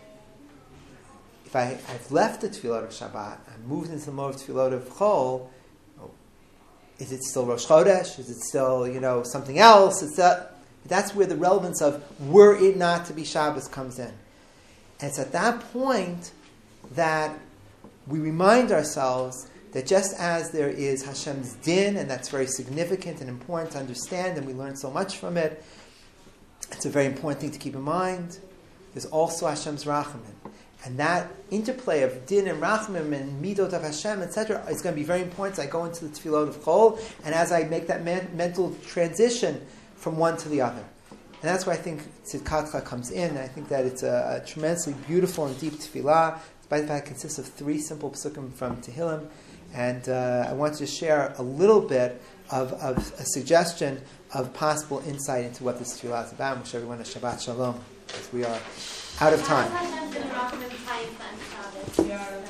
If I've left the tefillot of Shabbat, I've moved into the mode of tefillot of Chol. Is it still Rosh Chodesh? Is it still, something else? That's where the relevance of were it not to be Shabbos comes in. And it's at that point that we remind ourselves that just as there is Hashem's din, and that's very significant and important to understand, and we learn so much from it, it's a very important thing to keep in mind, there's also Hashem's Rachamim. And that interplay of din and rachmim and midot of Hashem, etc., is going to be very important as I go into the tefillot of Chol, and as I make that mental transition from one to the other. And that's why I think Tzidkatcha comes in, and I think that it's a tremendously beautiful and deep tefillah, despite the fact it consists of 3 simple psukim from Tehillim. And I want to share a little bit of a suggestion of possible insight into what this tefillah is about. I wish everyone a Shabbat Shalom, as we are out of time. Hashem been rocking them tight on Shabbos. Yeah.